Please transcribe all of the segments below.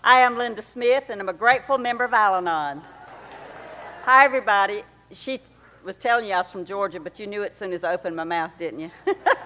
I am Linda Smith, and I'm a grateful member of Al-Anon. Hi, everybody. She was telling you I was from Georgia, but you knew it as soon as I opened my mouth, didn't you?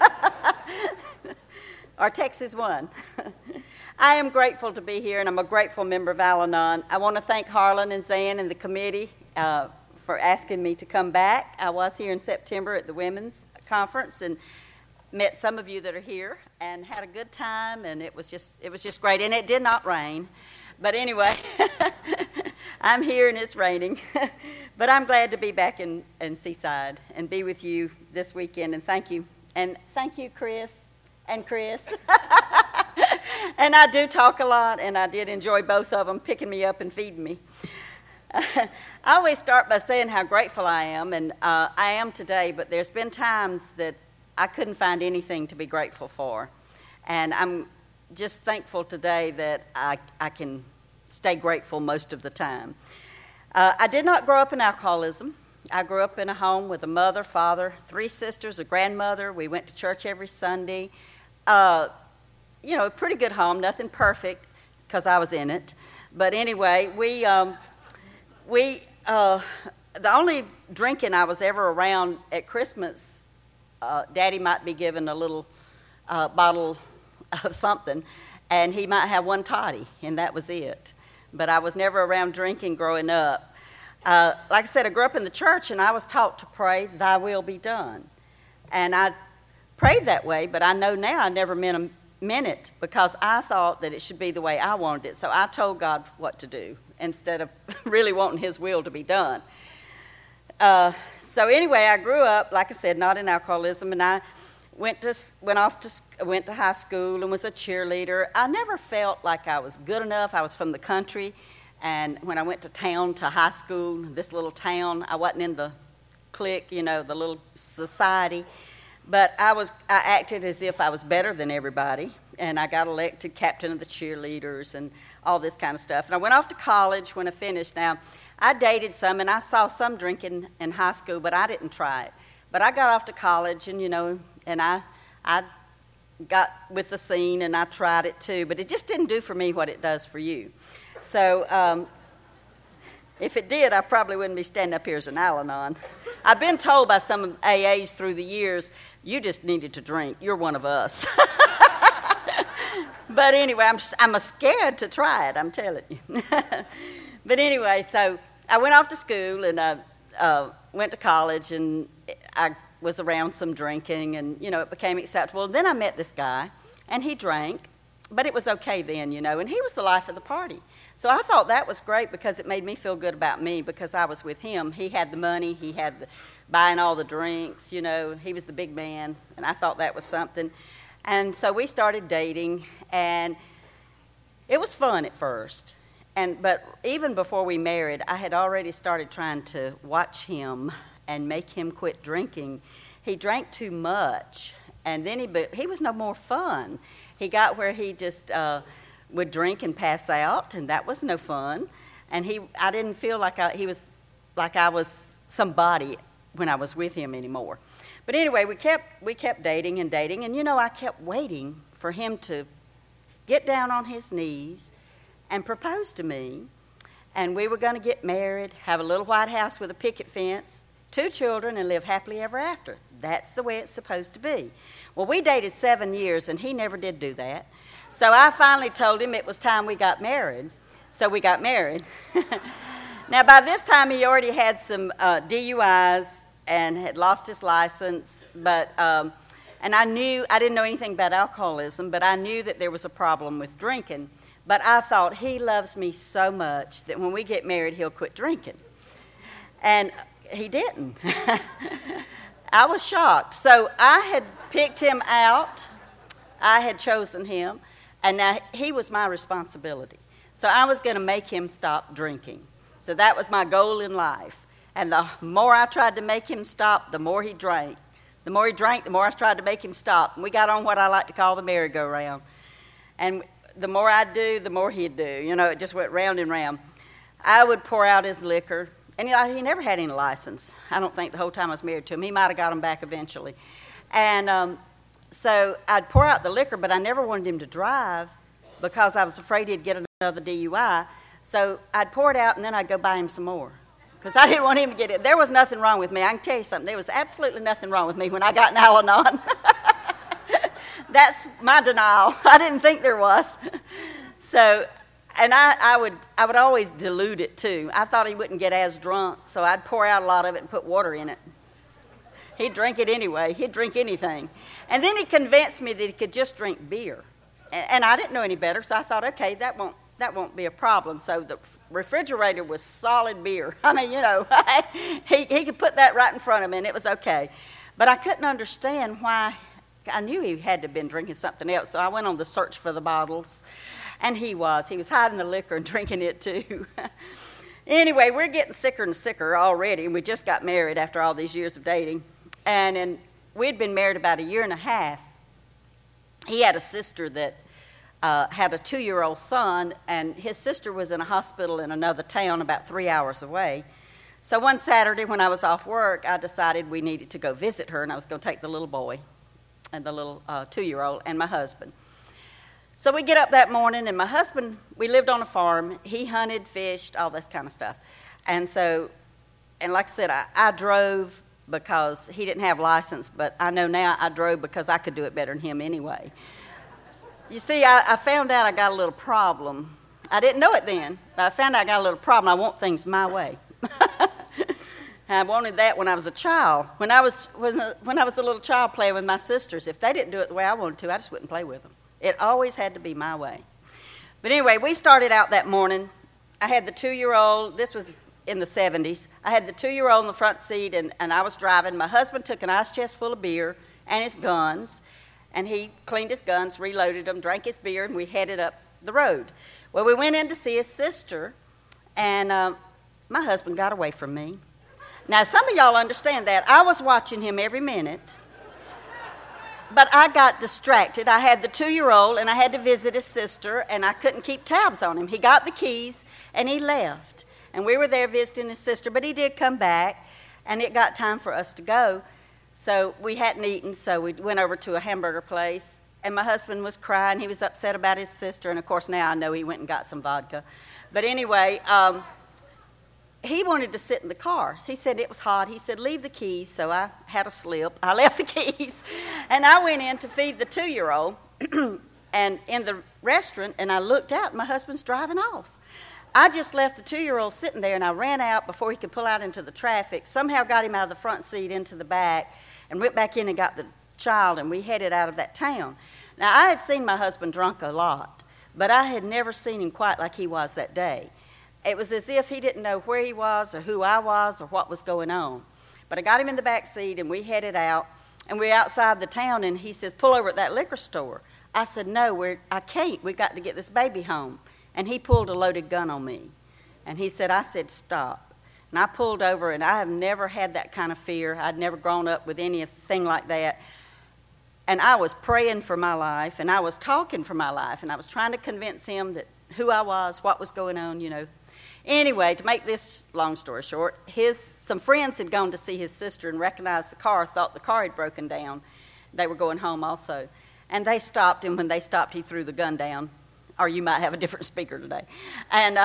Or Texas won. I am grateful to be here, and I'm a grateful member of Al-Anon. I want to thank Harlan and Zan and the committee for asking me to come back. I was here in September at the Women's Conference and met some of you that are here and had a good time, and it was just great. And it did not rain. But anyway, I'm here and it's raining. But I'm glad to be back in Seaside and be with you this weekend, and thank you. And thank you, Chris and Chris. And I do talk a lot, and I did enjoy both of them picking me up and feeding me. I always start by saying how grateful I am, and I am today, but there's been times that I couldn't find anything to be grateful for. And I'm just thankful today that I can stay grateful most of the time. I did not grow up in alcoholism. I grew up in a home with a mother, father, 3 sisters, a grandmother. We went to church every Sunday. A pretty good home, nothing perfect because I was in it. But anyway, the only drinking I was ever around at Christmas, Daddy might be given a little bottle of something, and he might have one toddy, and that was it. But I was never around drinking growing up. Like I said, I grew up in the church, and I was taught to pray, "Thy will be done." And I prayed that way, but I know now I never meant it because I thought that it should be the way I wanted it. So I told God what to do instead of really wanting His will to be done. So anyway, I grew up, like I said, not in alcoholism, and I went to high school and was a cheerleader. I never felt like I was good enough. I was from the country, and when I went to town to high school, this little town, I wasn't in the clique, the little society, but I acted as if I was better than everybody, and I got elected captain of the cheerleaders and all this kind of stuff. And I went off to college when I finished. Now, I dated some, and I saw some drinking in high school, but I didn't try it. But I got off to college, and I got with the scene, and I tried it too. But it just didn't do for me what it does for you. So if it did, I probably wouldn't be standing up here as an Al-Anon. I've been told by some AAs through the years, you just needed to drink. You're one of us. But anyway, I'm scared to try it, I'm telling you. But anyway, so I went off to school, and I went to college, and I was around some drinking, and, it became acceptable. And then I met this guy, and he drank, but it was okay then, and he was the life of the party. So I thought that was great because it made me feel good about me because I was with him. He had the money. He had buying all the drinks, he was the big man, and I thought that was something. And so we started dating, and it was fun at first. But even before we married, I had already started trying to watch him and make him quit drinking. He drank too much, and then he was no more fun. He got where he just would drink and pass out, and that was no fun. And I didn't feel like I was somebody when I was with him anymore. But anyway, we kept dating, and I kept waiting for him to get down on his knees and propose to me, and we were going to get married, have a little white house with a picket fence, 2 children, and live happily ever after. That's the way it's supposed to be. Well, we dated 7 years, and he never did do that. So I finally told him it was time we got married. So we got married. Now, by this time, he already had some DUIs and had lost his license, but and I didn't know anything about alcoholism, but I knew that there was a problem with drinking. But I thought, he loves me so much that when we get married, he'll quit drinking. And he didn't. I was shocked. So I had picked him out. I had chosen him. And now he was my responsibility. So I was going to make him stop drinking. So that was my goal in life. And the more I tried to make him stop, the more he drank. The more he drank, the more I tried to make him stop. And we got on what I like to call the merry-go-round. And the more I'd do, the more he'd do. It just went round and round. I would pour out his liquor. And he never had any license. I don't think the whole time I was married to him. He might have got him back eventually. And so I'd pour out the liquor, but I never wanted him to drive because I was afraid he'd get another DUI. So I'd pour it out, and then I'd go buy him some more because I didn't want him to get it. There was nothing wrong with me. I can tell you something. There was absolutely nothing wrong with me when I got in Al-Anon. That's my denial. I didn't think there was. So, and I would always dilute it too. I thought he wouldn't get as drunk, so I'd pour out a lot of it and put water in it. He'd drink it anyway. He'd drink anything. And then he convinced me that he could just drink beer. And I didn't know any better, so I thought, okay, that won't be a problem. So the refrigerator was solid beer. I mean, he could put that right in front of me, and it was okay. But I couldn't understand why. I knew he had to have been drinking something else, so I went on the search for the bottles, and he was hiding the liquor and drinking it too. Anyway, we're getting sicker and sicker already, and we just got married after all these years of dating. And we'd been married about a year and a half. He had a sister that had a 2-year-old son, and his sister was in a hospital in another town about 3 hours away. So one Saturday when I was off work, I decided we needed to go visit her, and I was going to take the little boy and the little 2-year-old and my husband. So we get up that morning, and my husband, we lived on a farm. He hunted, fished, all this kind of stuff. And like I said, I drove because he didn't have a license, but I know now I drove because I could do it better than him anyway. You see, I found out I got a little problem. I didn't know it then, but I found out I got a little problem. I want things my way. I wanted that when I was a child. When I was a little child playing with my sisters, if they didn't do it the way I wanted to, I just wouldn't play with them. It always had to be my way. But anyway, we started out that morning. I had the 2-year-old. This was in the 70s. I had the 2-year-old in the front seat, and I was driving. My husband took an ice chest full of beer and his guns, and he cleaned his guns, reloaded them, drank his beer, and we headed up the road. Well, we went in to see his sister, and my husband got away from me. Now, some of y'all understand that. I was watching him every minute, but I got distracted. I had the 2-year-old, and I had to visit his sister, and I couldn't keep tabs on him. He got the keys, and he left. And we were there visiting his sister, but he did come back, and it got time for us to go. So we hadn't eaten, so we went over to a hamburger place, and my husband was crying. He was upset about his sister, and, of course, now I know he went and got some vodka. But anyway, he wanted to sit in the car. He said it was hot. He said, leave the keys. So I had a slip. I left the keys, and I went in to feed the 2-year-old and in the restaurant, and I looked out, and my husband's driving off. I just left the 2-year-old sitting there, and I ran out before he could pull out into the traffic, somehow got him out of the front seat into the back, and went back in and got the child, and we headed out of that town. Now, I had seen my husband drunk a lot, but I had never seen him quite like he was that day. It was as if he didn't know where he was or who I was or what was going on. But I got him in the back seat, and we headed out, and we're outside the town, and he says, pull over at that liquor store. I said, no, I can't. We've got to get this baby home. And he pulled a loaded gun on me. And he said, I said, stop. And I pulled over, and I have never had that kind of fear. I'd never grown up with anything like that. And I was praying for my life, and I was talking for my life, and I was trying to convince him that who I was, what was going on, Anyway, to make this long story short, some friends had gone to see his sister and recognized the car, thought the car had broken down. They were going home also. And they stopped, and when they stopped, he threw the gun down. Or you might have a different speaker today. And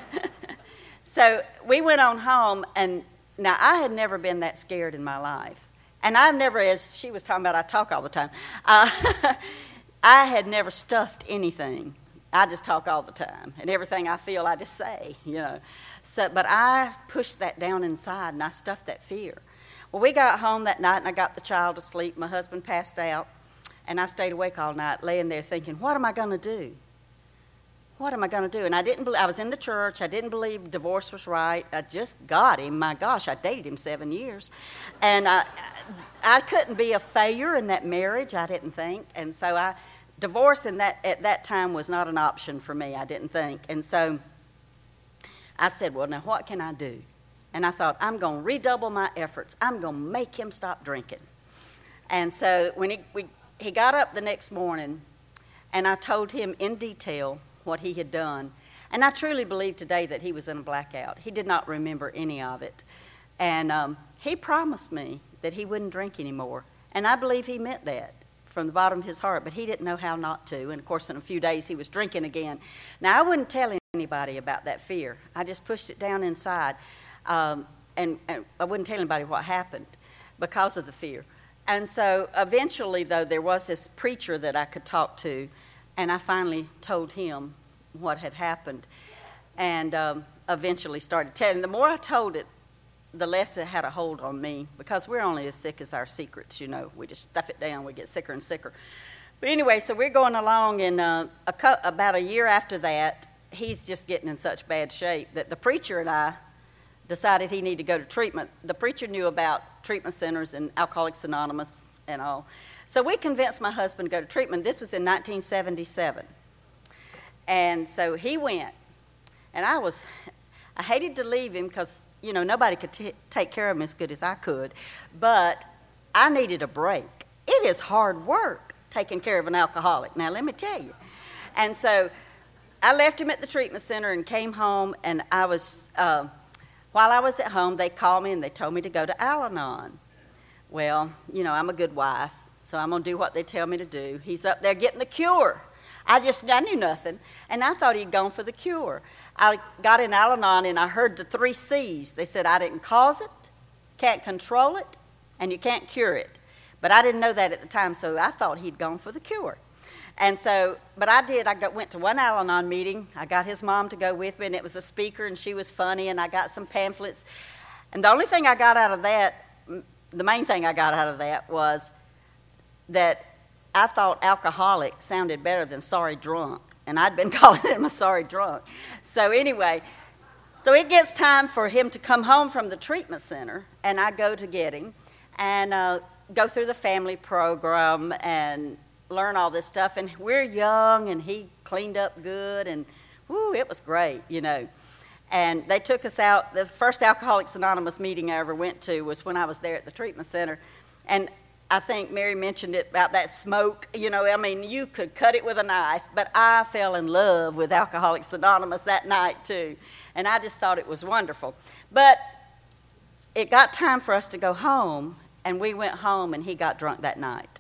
so we went on home, and now I had never been that scared in my life. And I've never, as she was talking about, I talk all the time. I had never stuffed anything. I just talk all the time, and everything I feel, I just say, So, but I pushed that down inside, and I stuffed that fear. Well, we got home that night, and I got the child to sleep. My husband passed out, and I stayed awake all night, laying there thinking, what am I going to do? What am I going to do? And I was in the church. I didn't believe divorce was right. I just got him. My gosh, I dated him 7 years. And I couldn't be a failure in that marriage, I didn't think. And so divorce at that time was not an option for me, I didn't think. And so I said, well, now what can I do? And I thought, I'm going to redouble my efforts. I'm going to make him stop drinking. And so when he got up the next morning, and I told him in detail what he had done. And I truly believe today that he was in a blackout. He did not remember any of it. And he promised me that he wouldn't drink anymore. And I believe he meant that from the bottom of his heart, but he didn't know how not to. And, of course, in a few days, he was drinking again. Now, I wouldn't tell anybody about that fear. I just pushed it down inside, and I wouldn't tell anybody what happened because of the fear. And so eventually, though, there was this preacher that I could talk to, and I finally told him what had happened, and eventually started telling. The more I told it, the less it had a hold on me, because we're only as sick as our secrets, you know. We just stuff it down, we get sicker and sicker. But anyway, so we're going along, and about a year after that, he's just getting in such bad shape that the preacher and I decided he needed to go to treatment. The preacher knew about treatment centers and Alcoholics Anonymous and all. So we convinced my husband to go to treatment. This was in 1977. And so he went. And I hated to leave him because, you know, nobody could take care of him as good as I could. But I needed a break. It is hard work taking care of an alcoholic. Now, let me tell you. And so I left him at the treatment center and came home, and I was, while I was at home, they called me and they told me to go to Al-Anon. Well, you know, I'm a good wife, so I'm going to do what they tell me to do. He's up there getting the cure. I knew nothing, and I thought he'd gone for the cure. I got in Al-Anon, and I heard the 3 C's. They said, I didn't cause it, can't control it, and you can't cure it. But I didn't know that at the time, so I thought he'd gone for the cure. And so, but I did. Went to one Al-Anon meeting. I got his mom to go with me, and it was a speaker, and she was funny, and I got some pamphlets. And the only thing I got out of that, the main thing I got out of that was that I thought alcoholic sounded better than sorry drunk, and I'd been calling him a sorry drunk. So anyway, so it gets time for him to come home from the treatment center, and I go to get him and go through the family program and learn all this stuff. And we're young, and he cleaned up good, and whoo, it was great, you know. And they took us out. The first Alcoholics Anonymous meeting I ever went to was when I was there at the treatment center. And I think Mary mentioned it about that smoke. You know, I mean, you could cut it with a knife, but I fell in love with Alcoholics Anonymous that night, too. And I just thought it was wonderful. But it got time for us to go home, and we went home, and he got drunk that night.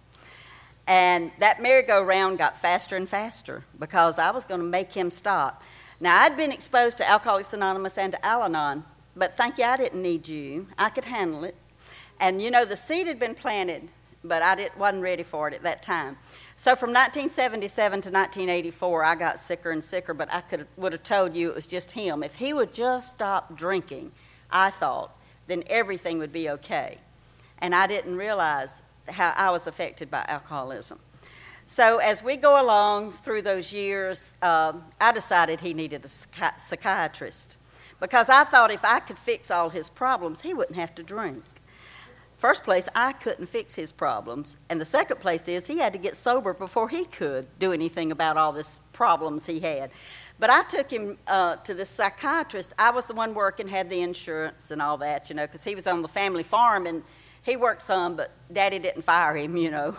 And that merry-go-round got faster and faster because I was going to make him stop. Now, I'd been exposed to Alcoholics Anonymous and to Al-Anon, but thank you, I didn't need you. I could handle it. And, you know, the seed had been planted, but I wasn't ready for it at that time. So from 1977 to 1984, I got sicker and sicker, but I would have told you it was just him. If he would just stop drinking, I thought, then everything would be okay. And I didn't realize how I was affected by alcoholism. So as we go along through those years, I decided he needed a psychiatrist because I thought if I could fix all his problems, he wouldn't have to drink. First place, I couldn't fix his problems. And the second place is he had to get sober before he could do anything about all these problems he had. But I took him to this psychiatrist. I was the one working, had the insurance and all that, you know, because he was on the family farm, and he worked some, but Daddy didn't fire him, you know,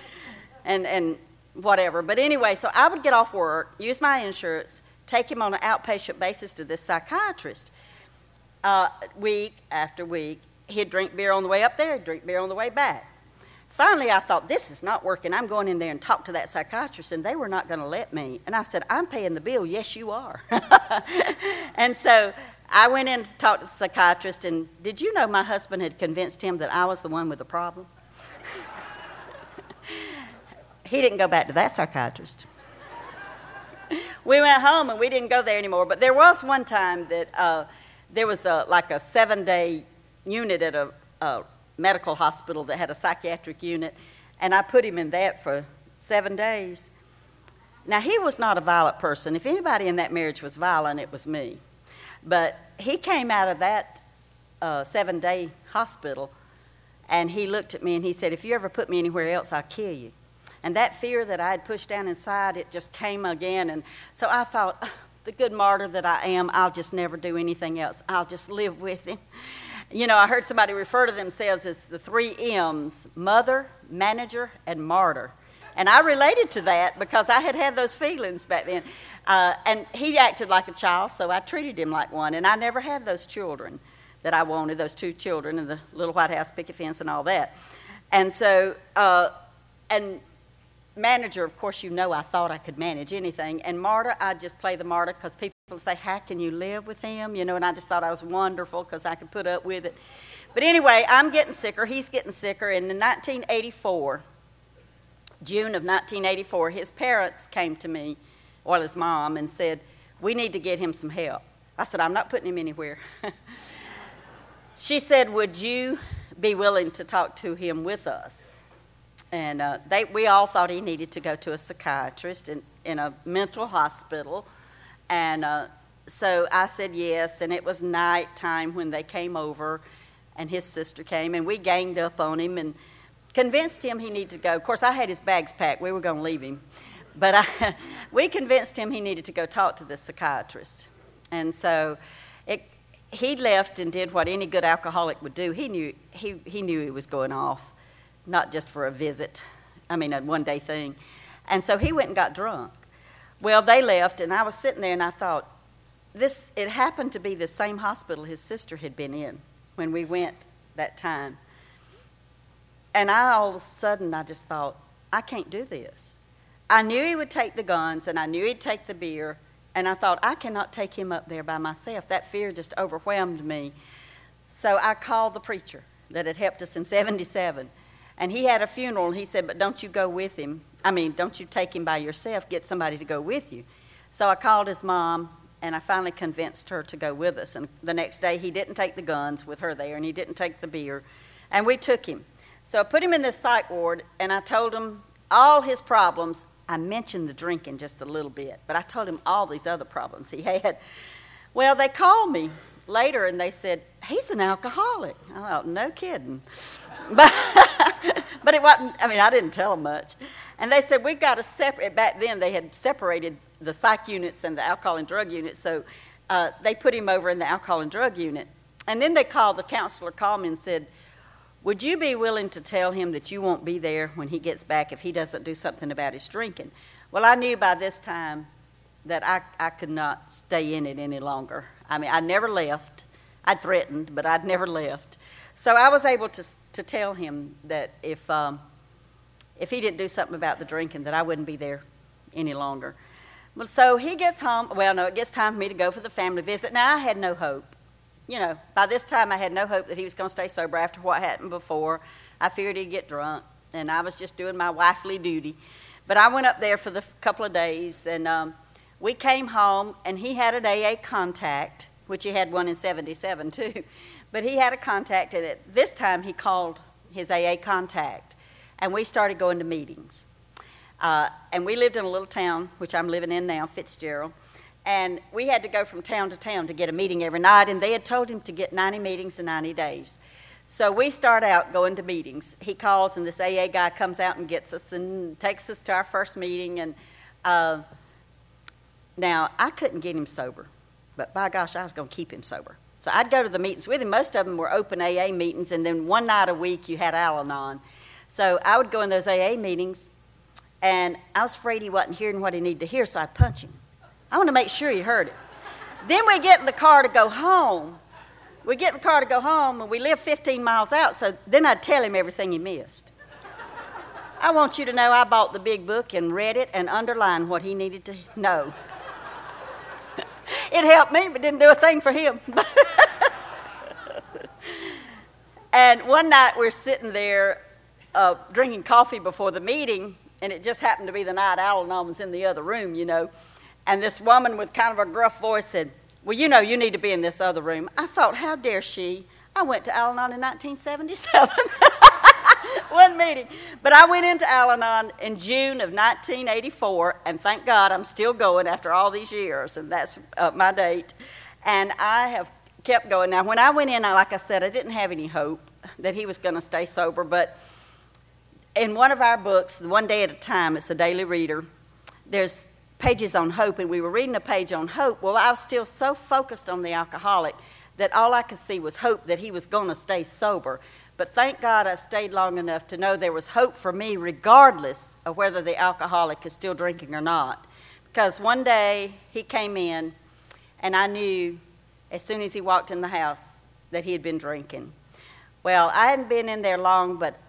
and whatever. But anyway, so I would get off work, use my insurance, take him on an outpatient basis to this psychiatrist week after week. He'd drink beer on the way up there, he'd drink beer on the way back. Finally, I thought, this is not working. I'm going in there and talk to that psychiatrist, and they were not going to let me. And I said, I'm paying the bill. Yes, you are. And so I went in to talk to the psychiatrist, and did you know my husband had convinced him that I was the one with the problem? He didn't go back to that psychiatrist. We went home, and we didn't go there anymore. But there was one time that there was like a 7-day unit at a medical hospital that had a psychiatric unit, and I put him in that for 7 days. Now, he was not a violent person. If anybody in that marriage was violent, it was me. But he came out of that 7-day hospital, and he looked at me and he said, if you ever put me anywhere else, I'll kill you. And that fear that I had pushed down inside, it just came again. And so I thought, the good martyr that I am, I'll just never do anything else. I'll just live with him. You know, I heard somebody refer to themselves as the 3 M's, mother, manager, and martyr. And I related to that because I had those feelings back then. And he acted like a child, so I treated him like one. And I never had those children that I wanted, those 2 children and the little white house picket fence and all that. And so, and manager, of course, I thought I could manage anything. And martyr, I just play the martyr because people say, how can you live with him? And I just thought I was wonderful because I could put up with it. But anyway, I'm getting sicker. He's getting sicker. And in 1984, June of 1984, his parents came to me, well, his mom, and said, we need to get him some help. I said, I'm not putting him anywhere. She said, would you be willing to talk to him with us? And we all thought he needed to go to a psychiatrist in a mental hospital. And so I said yes, and it was nighttime when they came over, and his sister came, and we ganged up on him and convinced him he needed to go. Of course, I had his bags packed. We were going to leave him. But we convinced him he needed to go talk to the psychiatrist. And so he left and did what any good alcoholic would do. He knew he was going off. Not just for a visit, a one-day thing. And so he went and got drunk. Well, they left, and I was sitting there, and I thought, it happened to be the same hospital his sister had been in when we went that time. And all of a sudden, I just thought, I can't do this. I knew he would take the guns, and I knew he'd take the beer, and I thought, I cannot take him up there by myself. That fear just overwhelmed me. So I called the preacher that had helped us in 1977. And he had a funeral, and he said, but don't you go with him. Don't you take him by yourself. Get somebody to go with you. So I called his mom, and I finally convinced her to go with us. And the next day, he didn't take the guns with her there, and he didn't take the beer. And we took him. So I put him in this psych ward, and I told him all his problems. I mentioned the drinking just a little bit, but I told him all these other problems he had. Well, they called me later, and they said, he's an alcoholic. I thought, no kidding. But it wasn't, I didn't tell them much. And they said, we've got to separate. Back then, they had separated the psych units and the alcohol and drug units, so they put him over in the alcohol and drug unit. And then the counselor called me and said, would you be willing to tell him that you won't be there when he gets back if he doesn't do something about his drinking? Well, I knew by this time that I could not stay in it any longer. I never left. I'd threatened, but I'd never left. So I was able to tell him that if he didn't do something about the drinking, that I wouldn't be there any longer. Well, so he gets home. Well, no, it gets time for me to go for the family visit. Now, I had no hope. By this time, I had no hope that he was going to stay sober after what happened before. I feared he'd get drunk, and I was just doing my wifely duty. But I went up there for the couple of days, and we came home, and he had an AA contact, which he had one in 1977 too. But he had a contact, and at this time he called his AA contact, and we started going to meetings. And we lived in a little town, which I'm living in now, Fitzgerald, and we had to go from town to town to get a meeting every night, and they had told him to get 90 meetings in 90 days. So we start out going to meetings. He calls, and this AA guy comes out and gets us and takes us to our first meeting. And now, I couldn't get him sober, but by gosh, I was going to keep him sober. So I'd go to the meetings with him. Most of them were open AA meetings, and then one night a week you had Al-Anon. So I would go in those AA meetings, and I was afraid he wasn't hearing what he needed to hear, so I'd punch him. I want to make sure he heard it. Then we get in the car to go home. And we live 15 miles out, so then I'd tell him everything he missed. I want you to know I bought the big book and read it and underlined what he needed to know. It helped me, but didn't do a thing for him. And one night we're sitting there drinking coffee before the meeting, and it just happened to be the night Al-Anon was in the other room, And this woman with kind of a gruff voice said, well, you need to be in this other room. I thought, how dare she? I went to Al-Anon in 1977. One meeting. But I went into Al-Anon in June of 1984, and thank God I'm still going after all these years, and that's my date. And I have kept going. Now, when I went in, like I said, I didn't have any hope that he was going to stay sober, but in one of our books, One Day at a Time, it's a daily reader, there's pages on hope, and we were reading a page on hope. Well, I was still so focused on the alcoholic that all I could see was hope that he was going to stay sober. But thank God I stayed long enough to know there was hope for me regardless of whether the alcoholic is still drinking or not. Because one day he came in, and I knew as soon as he walked in the house that he had been drinking. Well, I hadn't been in there long, but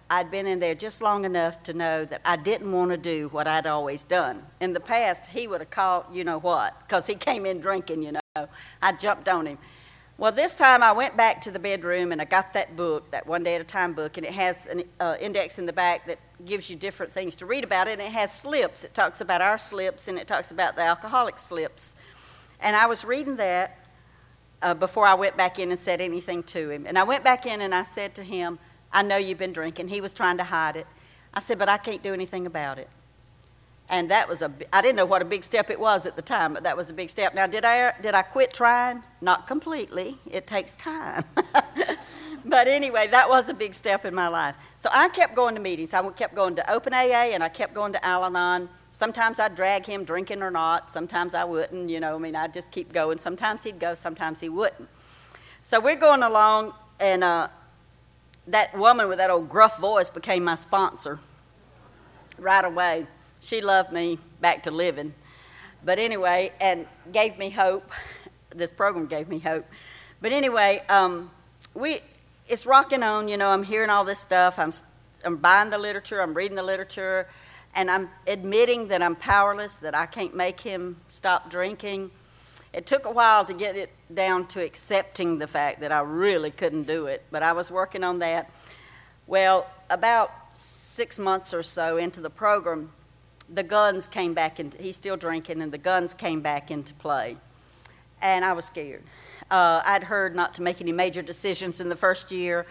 I'd been in there just long enough to know that I didn't want to do what I'd always done. In the past, he would have called you know what, because he came in drinking, you know. I jumped on him. Well, this time I went back to the bedroom and I got that book, that One Day at a Time book, and it has an index in the back that gives you different things to read about it, and it has slips. It talks about our slips, and it talks about the alcoholic slips. And I was reading that before I went back in and said anything to him. And I went back in and I said to him, I know you've been drinking. He was trying to hide it. I said, but I can't do anything about it. And that was I didn't know what a big step it was at the time, but that was a big step. Now, did I quit trying? Not completely. It takes time. But anyway, that was a big step in my life. So I kept going to meetings. I kept going to Open AA, and I kept going to Al-Anon. Sometimes I'd drag him drinking or not. Sometimes I wouldn't, you know. I mean, I'd just keep going. Sometimes he'd go, sometimes he wouldn't. So we're going along, and that woman with that old gruff voice became my sponsor right away. She loved me back to living. But anyway, and gave me hope. This program gave me hope. But anyway, it's rocking on, you know. I'm hearing all this stuff. I'm buying the literature. I'm reading the literature. And I'm admitting that I'm powerless, that I can't make him stop drinking. It took a while to get it down to accepting the fact that I really couldn't do it, but I was working on that. Well, about 6 months or so into the program, the guns came back into, he's still drinking, and the guns came back into play. And I was scared. I'd heard not to make any major decisions in the first year.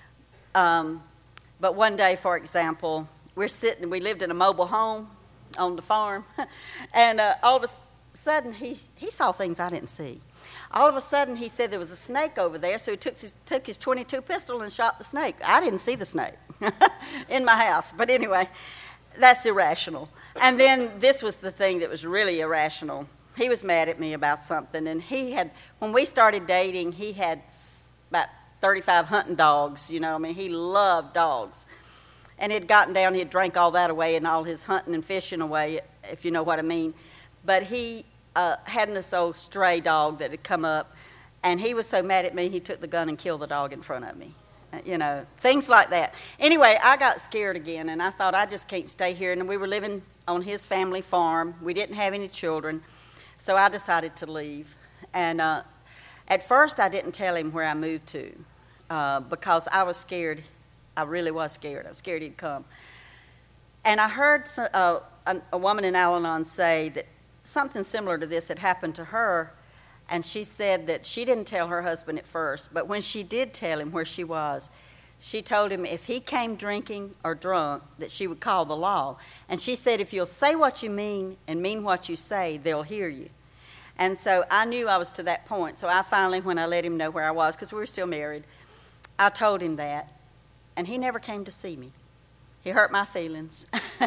But one day, for example, we lived in a mobile home on the farm, and all of a sudden he saw things I didn't see. All of a sudden he said there was a snake over there, so he took his .22 pistol and shot the snake. I didn't see the snake in my house, but anyway, that's irrational. And then this was the thing that was really irrational. He was mad at me about something, and when we started dating, he had about 35 hunting dogs, you know. I mean, he loved dogs. And he'd gotten down, he'd drank all that away and all his hunting and fishing away, if you know what I mean. But he had this old stray dog that had come up, and he was so mad at me, he took the gun and killed the dog in front of me. You know, things like that. Anyway, I got scared again, and I thought, I just can't stay here. And we were living on his family farm. We didn't have any children, so I decided to leave. And at first, I didn't tell him where I moved to because I was scared. I really was scared. I was scared he'd come. And I heard a woman in Al-Anon say that something similar to this had happened to her, and she said that she didn't tell her husband at first, but when she did tell him where she was, she told him if he came drinking or drunk, that she would call the law. And she said, if you'll say what you mean and mean what you say, they'll hear you. And so I knew I was to that point. So I finally, when I let him know where I was, because we were still married, I told him that. And he never came to see me. He hurt my feelings.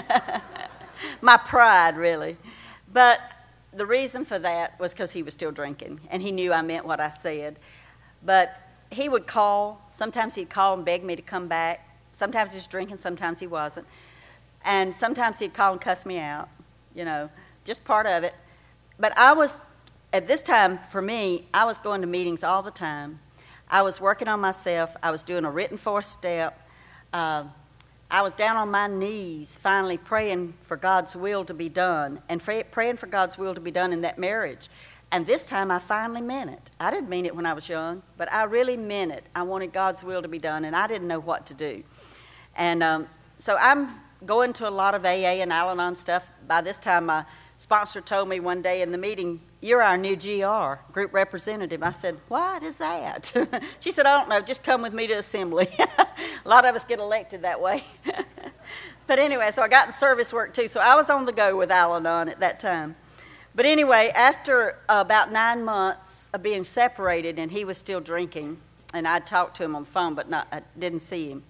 My pride, really. But the reason for that was because he was still drinking, and he knew I meant what I said. But he would call. Sometimes he'd call and beg me to come back. Sometimes he was drinking, sometimes he wasn't. And sometimes he'd call and cuss me out, you know, just part of it. But at this time, for me, I was going to meetings all the time. I was working on myself. I was doing a written fourth step. I was down on my knees finally praying for God's will to be done and praying for God's will to be done in that marriage. And this time I finally meant it. I didn't mean it when I was young, but I really meant it. I wanted God's will to be done, and I didn't know what to do. And so I'm going to a lot of AA and Al-Anon stuff. By this time, my sponsor told me one day in the meeting, "You're our new GR, group representative." I said, "What is that?" She said, "I don't know, just come with me to assembly." A lot of us get elected that way. But anyway, so I got in service work too, so I was on the go with Al-Anon at that time. But anyway, after about 9 months of being separated, and he was still drinking, and I talked to him on the phone, but I didn't see him,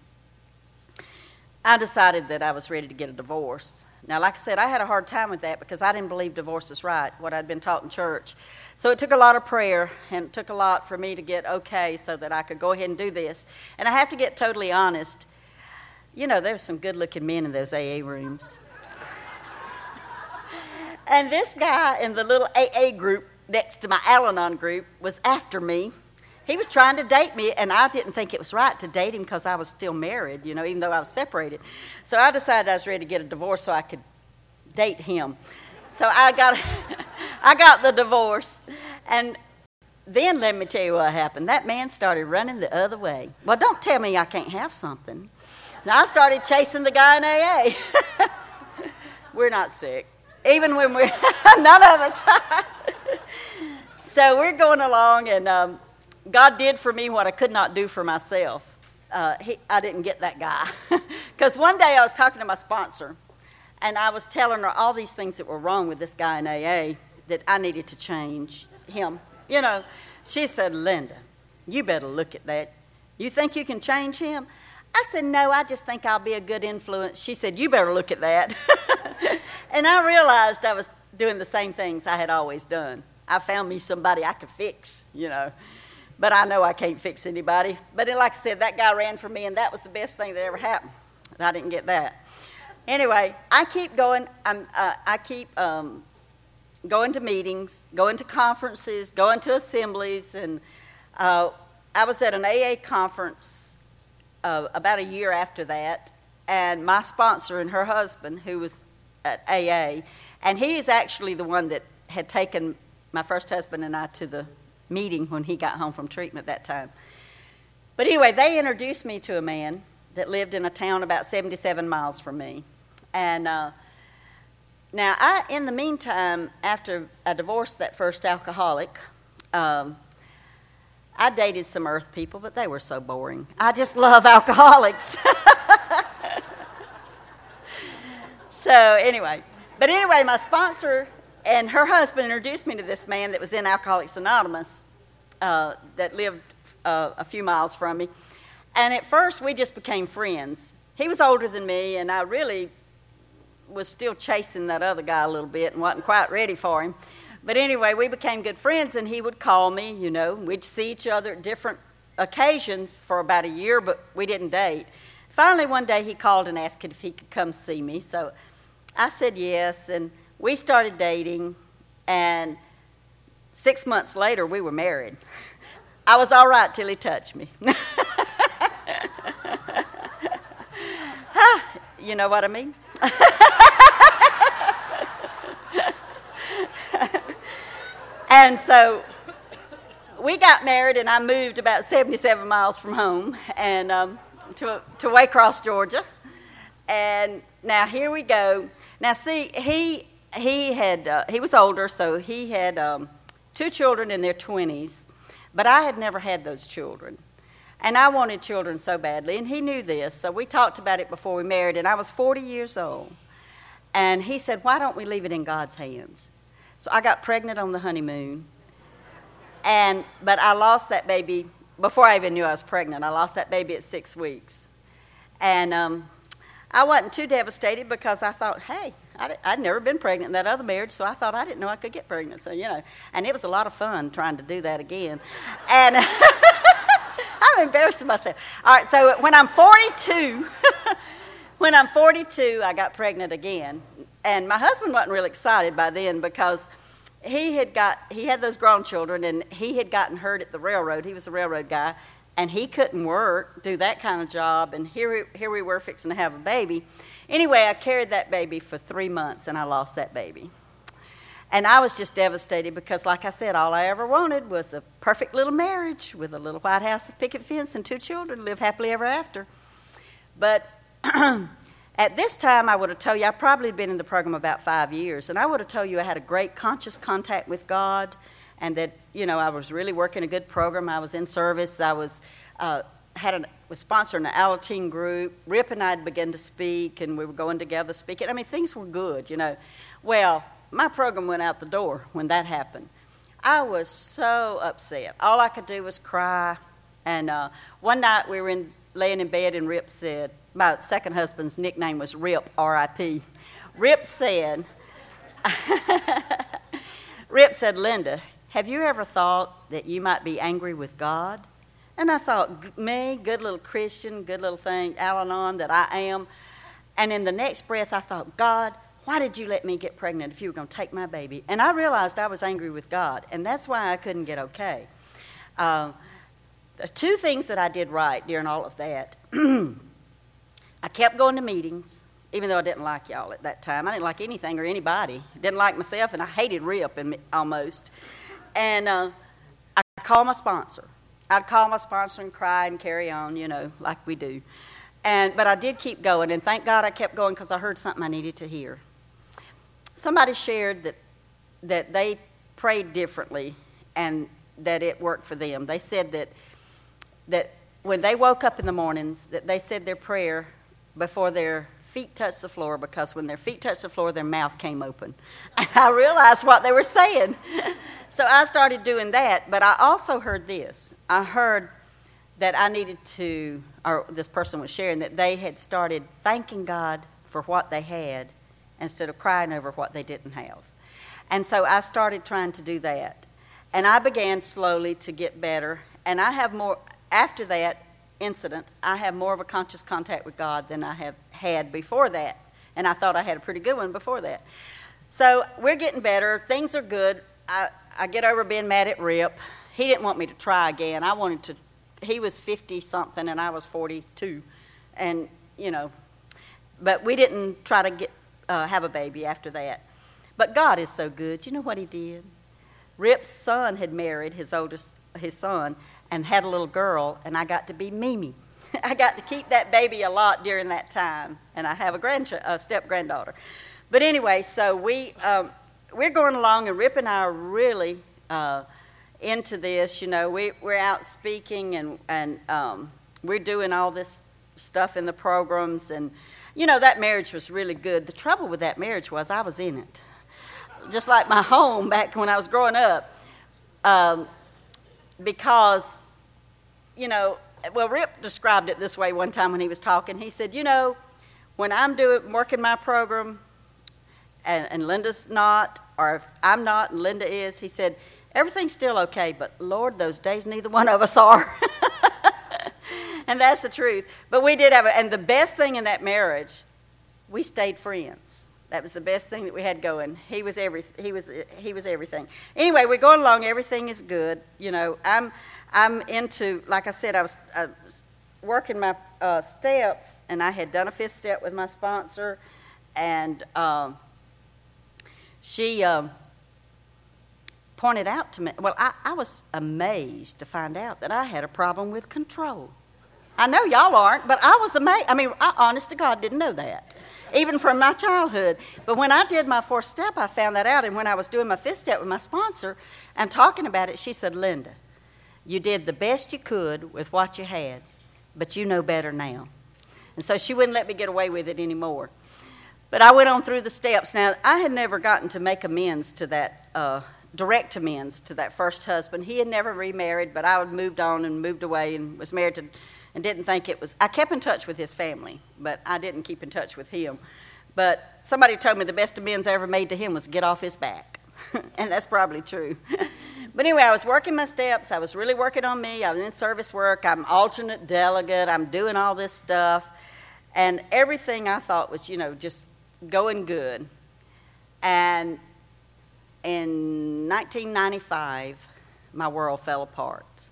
I decided that I was ready to get a divorce. Now, like I said, I had a hard time with that because I didn't believe divorce is right, what I'd been taught in church. So it took a lot of prayer, and it took a lot for me to get okay so that I could go ahead and do this. And I have to get totally honest. You know, there's some good-looking men in those AA rooms. And this guy in the little AA group next to my Al-Anon group was after me, he was trying to date me, and I didn't think it was right to date him because I was still married, even though I was separated. So I decided I was ready to get a divorce so I could date him. So I got the divorce, and then let me tell you what happened. That man started running the other way. Well, don't tell me I can't have something. Now I started chasing the guy in AA. We're not sick, even when we're none of us. So we're going along, and God did for me what I could not do for myself. I didn't get that guy. Because one day I was talking to my sponsor, and I was telling her all these things that were wrong with this guy in AA, that I needed to change him. She said, Linda, you better look at that. You think you can change him? I said, no, I just think I'll be a good influence. She said, you better look at that. And I realized I was doing the same things I had always done. I found me somebody I could fix, But I know I can't fix anybody. But like I said, that guy ran for me, and that was the best thing that ever happened. I didn't get that. Anyway, I keep going. I keep going to meetings, going to conferences, going to assemblies. And I was at an AA conference about a year after that. And my sponsor and her husband, who was at AA, and he is actually the one that had taken my first husband and I to the meeting when he got home from treatment that time. But anyway, they introduced me to a man that lived in a town about 77 miles from me. And now, in the meantime, after I divorced that first alcoholic, I dated some earth people, but they were so boring. I just love alcoholics. So anyway, my sponsor and her husband introduced me to this man that was in Alcoholics Anonymous that lived a few miles from me. And at first, we just became friends. He was older than me, and I really was still chasing that other guy a little bit and wasn't quite ready for him. But anyway, we became good friends, and he would call me, We'd see each other at different occasions for about a year, but we didn't date. Finally, one day, he called and asked if he could come see me. So I said yes, and we started dating, and 6 months later, we were married. I was all right till he touched me. You know what I mean? And so we got married, and I moved about 77 miles from home and to Waycross, Georgia. And now here we go. Now see, he was older, so he had 2 children in their 20s, but I had never had those children. And I wanted children so badly, and he knew this, so we talked about it before we married, and I was 40 years old. And he said, why don't we leave it in God's hands? So I got pregnant on the honeymoon, but I lost that baby before I even knew I was pregnant. I lost that baby at 6 weeks. And I wasn't too devastated because I thought, hey, I'd never been pregnant in that other marriage, so I thought I didn't know I could get pregnant. So, and it was a lot of fun trying to do that again. And I'm embarrassing myself. All right, so when I'm 42, I got pregnant again. And my husband wasn't really excited by then because he had those grown children, and he had gotten hurt at the railroad. He was a railroad guy, and he couldn't do that kind of job. And here we were fixing to have a baby. Anyway, I carried that baby for 3 months, and I lost that baby. And I was just devastated because, like I said, all I ever wanted was a perfect little marriage with a little white house, a picket fence, and 2 children, live happily ever after. But at this time, I would have told you, I probably had been in the program about 5 years, and I would have told you I had a great conscious contact with God, and that, I was really working a good program. I was in service. I was sponsoring an Alateen group. Rip and I had begun to speak, and we were going together speaking. I mean, things were good, Well, my program went out the door when that happened. I was so upset. All I could do was cry. And one night we were laying in bed, and Rip said, my second husband's nickname was Rip, R-I-P. Rip said, Linda, have you ever thought that you might be angry with God? And I thought, me, good little Christian, good little thing, Al-Anon that I am. And in the next breath, I thought, God, why did you let me get pregnant if you were going to take my baby? And I realized I was angry with God, and that's why I couldn't get okay. the two things that I did right during all of that, I kept going to meetings, even though I didn't like y'all at that time. I didn't like anything or anybody. Didn't like myself, and I hated Rip almost. And I called my sponsor. I'd call my sponsor and cry and carry on, like we do. But I did keep going, and thank God I kept going because I heard something I needed to hear. Somebody shared that they prayed differently and that it worked for them. They said that when they woke up in the mornings, that they said their prayer before their feet touched the floor, because when their feet touched the floor, their mouth came open. And I realized what they were saying. So I started doing that, but I also heard this. I heard that I needed to, or this person was sharing, that they had started thanking God for what they had instead of crying over what they didn't have. And so I started trying to do that. And I began slowly to get better. And I have more, after that incident, I have more of a conscious contact with God than I have had before that. And I thought I had a pretty good one before that. So we're getting better. Things are good. I get over being mad at Rip. He didn't want me to try again. He was 50-something and I was 42. And, but we didn't try to have a baby after that. But God is so good. You know what he did? Rip's son had married his son and had a little girl, and I got to be Mimi. I got to keep that baby a lot during that time, and I have a step-granddaughter. But anyway, so we're going along, and Rip and I are really into this. We're out speaking, and we're doing all this stuff in the programs, and, that marriage was really good. The trouble with that marriage was I was in it. Just like my home back when I was growing up, because, Rip described it this way one time when he was talking. He said, when I'm working my program and Linda's not, or if I'm not and Linda is, he said, everything's still okay, but Lord, those days neither one of us are. And that's the truth. But we did and the best thing in that marriage, we stayed friends. That was the best thing that we had going. He was everything. Anyway, we're going along. Everything is good. I'm into, like I said, I was working my steps, and I had done a 5th step with my sponsor, and she pointed out to me. Well, I was amazed to find out that I had a problem with control. I know y'all aren't, but I was amazed. I honest to God didn't know that, even from my childhood. But when I did my 4th step, I found that out. And when I was doing my 5th step with my sponsor and talking about it, she said, Linda, you did the best you could with what you had, but you know better now. And so she wouldn't let me get away with it anymore. But I went on through the steps. Now, I had never gotten to make amends to that, direct amends to that first husband. He had never remarried, but I had moved on and moved away and was married to, and didn't think it was. I kept in touch with his family, but I didn't keep in touch with him. But somebody told me the best amends I ever made to him was get off his back. And that's probably true. But anyway, I was working my steps. I was really working on me. I was in service work. I'm alternate delegate. I'm doing all this stuff. And everything I thought was, just going good. And in 1995, my world fell apart.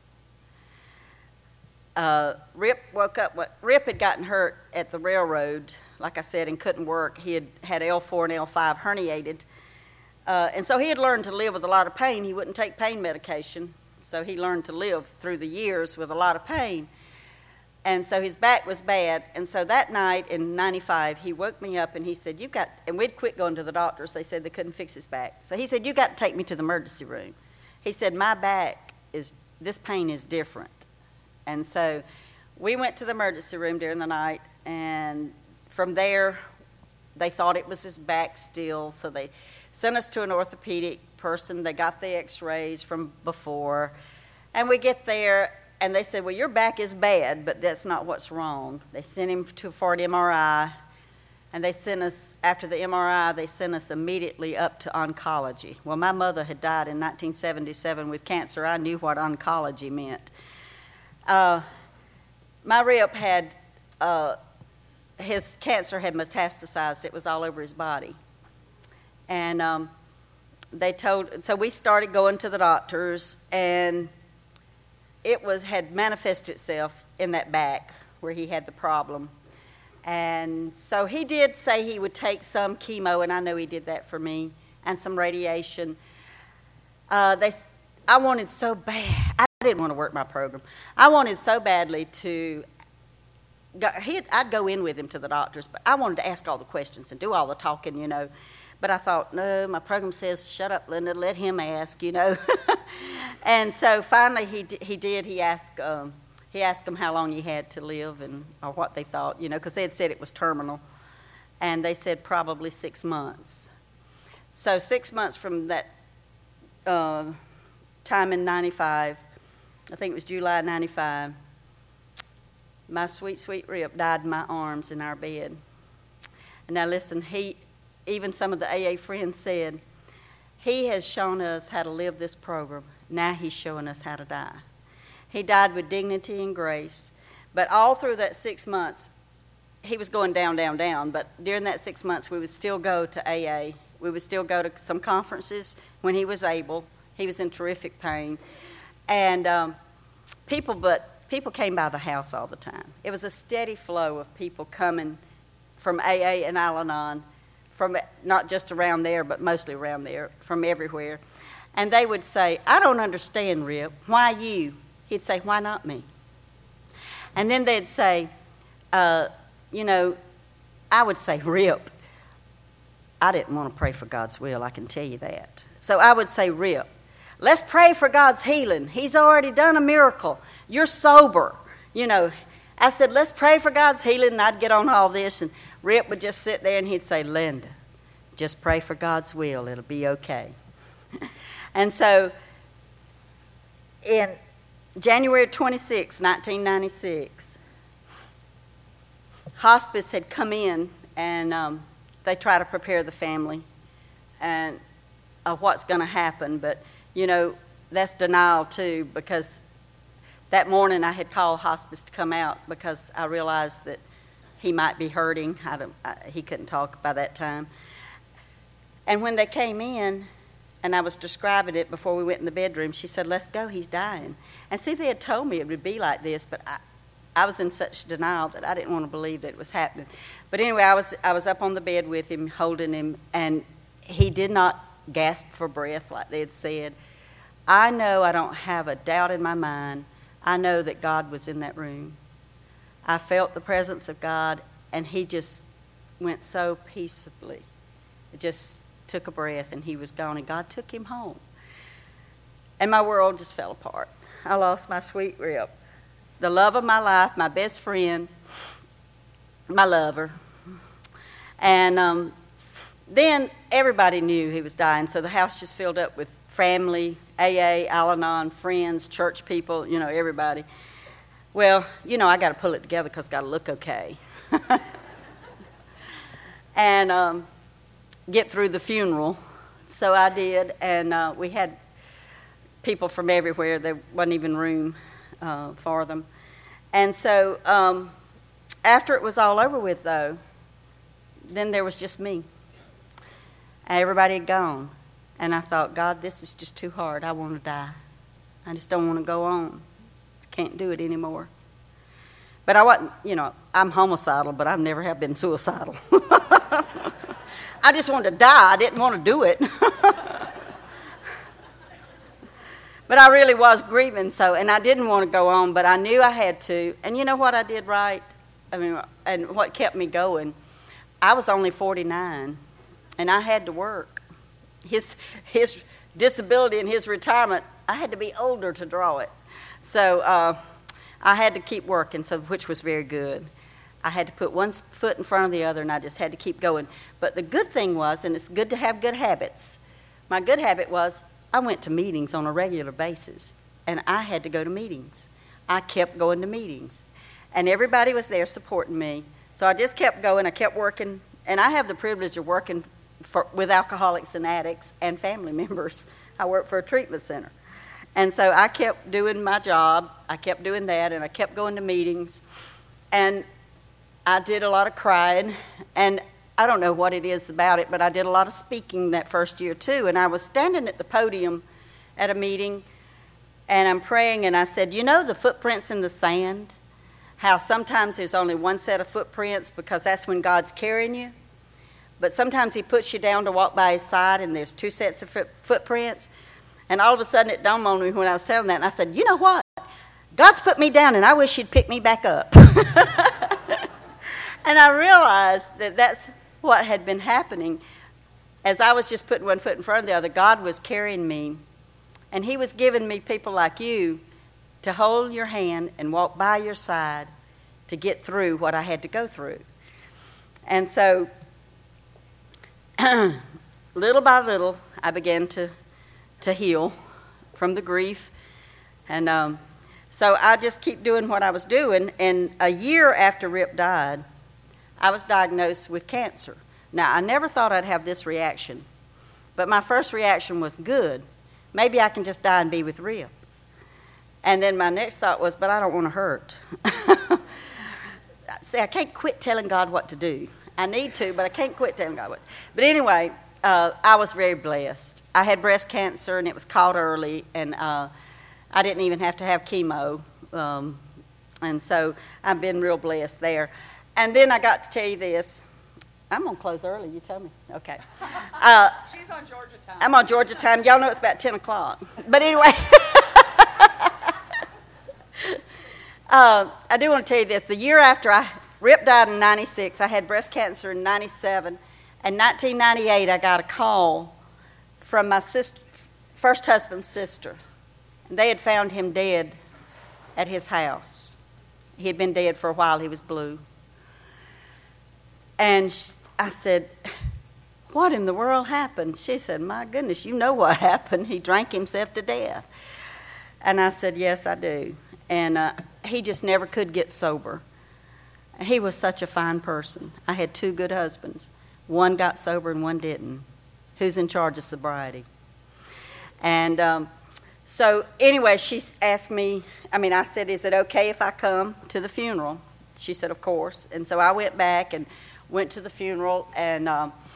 Rip woke up. Rip had gotten hurt at the railroad, like I said, and couldn't work. He had L4 and L5 herniated. And so he had learned to live with a lot of pain. He wouldn't take pain medication. So he learned to live through the years with a lot of pain. And so his back was bad. And so that night in 95, he woke me up and he said, and we'd quit going to the doctors. They said they couldn't fix his back. So he said, you got to take me to the emergency room. He said, my back this pain is different. And so we went to the emergency room during the night, and from there, they thought it was his back still, so they sent us to an orthopedic person. They got the x-rays from before, and we get there, and they said, well, your back is bad, but that's not what's wrong. They sent him for an MRI, and they sent us, after the MRI, they sent us immediately up to oncology. Well, my mother had died in 1977 with cancer. I knew what oncology meant. My Rip had, his cancer had metastasized. It was all over his body. And so we started going to the doctors, and had manifested itself in that back where he had the problem. And so he did say he would take some chemo, and I know he did that for me, and some radiation. I wanted so bad. I didn't want to work my program. I wanted so badly to go. I'd go in with him to the doctors, but I wanted to ask all the questions and do all the talking, you know. But I thought, no, my program says, shut up, Linda, let him ask, you know. And so finally he did. He asked them how long he had to live or what they thought, you know, because they had said it was terminal. And they said probably 6 months. So 6 months from that time in 95, I think it was July 95, my sweet, sweet Rip died in my arms in our bed. And now listen, even some of the AA friends said, he has shown us how to live this program. Now he's showing us how to die. He died with dignity and grace. But all through that 6 months, he was going down, down, down. But during that 6 months, we would still go to AA. We would still go to some conferences when he was able. He was in terrific pain. And people came by the house all the time. It was a steady flow of people coming from AA and Al-Anon, from not just around there, but mostly around there, from everywhere. And they would say, I don't understand, Rip. Why you? He'd say, why not me? And then they'd say, you know, I would say, Rip, I didn't want to pray for God's will, I can tell you that. So I would say, Rip, let's pray for God's healing. He's already done a miracle. You're sober. You know, I said, let's pray for God's healing, and I'd get on all this, and Rip would just sit there and he'd say, Linda, just pray for God's will. It'll be okay. And so in January 26, 1996, hospice had come in, and they try to prepare the family and what's going to happen. But, you know, that's denial too, because that morning I had called hospice to come out because I realized that he might be hurting. He couldn't talk by that time. And when they came in, and I was describing it before we went in the bedroom, she said, let's go, he's dying. And see, they had told me it would be like this, but I was in such denial that I didn't want to believe that it was happening. But anyway, I was up on the bed with him, holding him, and he did not gasp for breath like they had said. I know I don't have a doubt in my mind. I know that God was in that room. I felt the presence of God, and he just went so peaceably. It just took a breath, and he was gone, and God took him home. And my world just fell apart. I lost my sweet Rip, the love of my life, my best friend, my lover. And then everybody knew he was dying, so the house just filled up with family, AA, Al-Anon, friends, church people, you know, everybody. Well, you know, I got to pull it together because I got to look okay. And get through the funeral. So I did, and we had people from everywhere. There wasn't even room for them. And so after it was all over with, though, then there was just me. Everybody had gone. And I thought, God, this is just too hard. I want to die. I just don't want to go on. I can't do it anymore. But I wasn't, you know, I'm homicidal, but I've never have been suicidal. I just wanted to die. I didn't want to do it. But I really was grieving, and I didn't want to go on, but I knew I had to. And you know what I did right? I mean, and what kept me going? I was only 49, and I had to work. His disability and his retirement, I had to be older to draw it. So I had to keep working, which was very good. I had to put one foot in front of the other, and I just had to keep going. But the good thing was, and it's good to have good habits, my good habit was I went to meetings on a regular basis, and I had to go to meetings. I kept going to meetings, and everybody was there supporting me. So I just kept going. I kept working, and I have the privilege of working with alcoholics and addicts and family members. I work for a treatment center. And so I kept doing my job. I kept doing that, and I kept going to meetings. And I did a lot of crying, and I don't know what it is about it, but I did a lot of speaking that first year too. And I was standing at the podium at a meeting, And I'm praying, and I said, you know the footprints in the sand? How sometimes there's only one set of footprints because that's when God's carrying you. But sometimes he puts you down to walk by his side, and there's two sets of footprints. And all of a sudden it dawned on me when I was telling that, and I said, you know what? God's put me down, and I wish he'd pick me back up. And I realized that that's what had been happening. As I was just putting one foot in front of the other, God was carrying me. And he was giving me people like you to hold your hand and walk by your side to get through what I had to go through. And so, little by little, I began to heal from the grief. And so I just keep doing what I was doing. And a year after Rip died, I was diagnosed with cancer. Now, I never thought I'd have this reaction, but my first reaction was good. Maybe I can just die and be with Rip. And then my next thought was, but I don't want to hurt. See, I can't quit telling God what to do. I need to, but I can't quit telling God what. But anyway, I was very blessed. I had breast cancer, and it was caught early, and I didn't even have to have chemo. And so I've been real blessed there. And then I got to tell you this. I'm going to close early, you tell me. Okay. She's on Georgia time. I'm on Georgia time. Y'all know it's about 10 o'clock. But anyway, I do want to tell you this. The year after Rip died in 96, I had breast cancer in 97. In 1998, I got a call from my first husband's sister. And they had found him dead at his house. He had been dead for a while. He was blue. And I said, what in the world happened? She said, my goodness, you know what happened. He drank himself to death. And I said, yes, I do. And he just never could get sober. He was such a fine person. I had two good husbands. One got sober and one didn't. Who's in charge of sobriety? And so anyway, she asked me, I said, is it okay if I come to the funeral? She said, of course. And so I went back and went to the funeral, and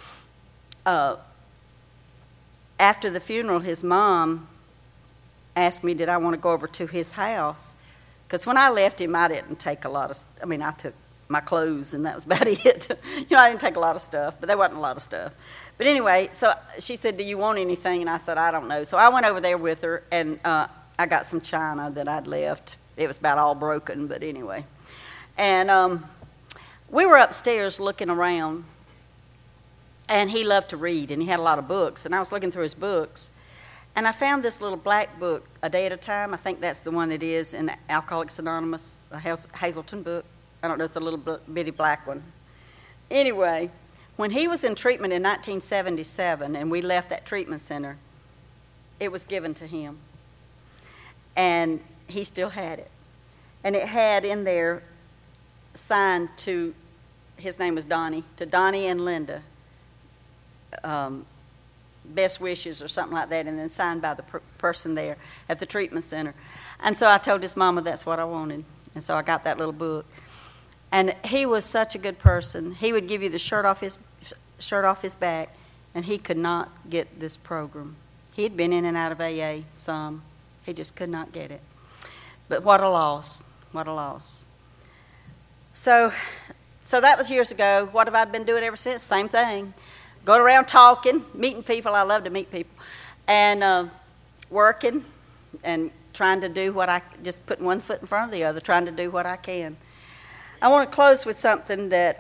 after the funeral, his mom asked me, did I want to go over to his house? Because when I left him, I didn't take a lot of, I took my clothes, and that was about it. I didn't take a lot of stuff, but there wasn't a lot of stuff. But anyway, so she said, do you want anything? And I said, I don't know. So I went over there with her, and I got some china that I'd left. It was about all broken, but anyway. And we were upstairs looking around, and he loved to read, and he had a lot of books, and I was looking through his books, and I found this little black book, A Day at a Time. I think that's the one that is in Alcoholics Anonymous, a Hazelton book. I don't know, it's a little bitty black one. Anyway, when he was in treatment in 1977, and we left that treatment center, it was given to him, and he still had it. And it had in there, signed to, his name was Donnie, to Donnie and Linda, best wishes or something like that, and then signed by the person there at the treatment center. And so I told his mama that's what I wanted, and so I got that little book. And he was such a good person. He would give you the shirt off his back, and he could not get this program. He had been in and out of AA some. He just could not get it. But what a loss, what a loss. So that was years ago. What have I been doing ever since? Same thing. Going around talking, meeting people. I love to meet people. And working and trying to do just putting one foot in front of the other, trying to do what I can. I want to close with something that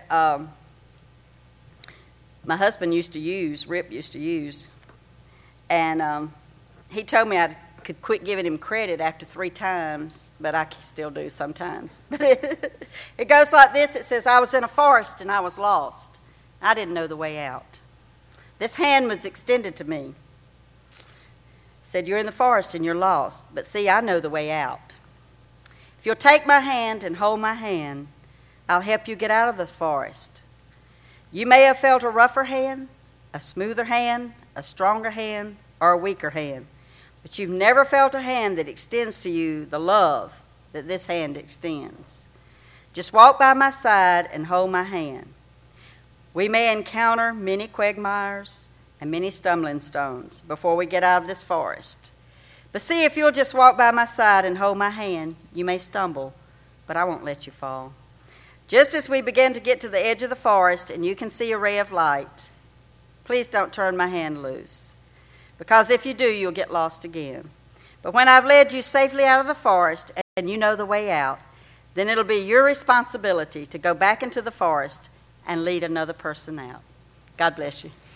my husband used to use, Rip used to use. And he told me I could quit giving him credit after 3 times, but I still do sometimes. But it goes like this. It says, I was in a forest and I was lost. I didn't know the way out. This hand was extended to me. It said, you're in the forest and you're lost, but see, I know the way out. If you'll take my hand and hold my hand, I'll help you get out of this forest. You may have felt a rougher hand, a smoother hand, a stronger hand, or a weaker hand. But you've never felt a hand that extends to you the love that this hand extends. Just walk by my side and hold my hand. We may encounter many quagmires and many stumbling stones before we get out of this forest. But see, if you'll just walk by my side and hold my hand, you may stumble, but I won't let you fall. Just as we begin to get to the edge of the forest and you can see a ray of light, please don't turn my hand loose, because if you do, you'll get lost again. But when I've led you safely out of the forest and you know the way out, then it'll be your responsibility to go back into the forest and lead another person out. God bless you.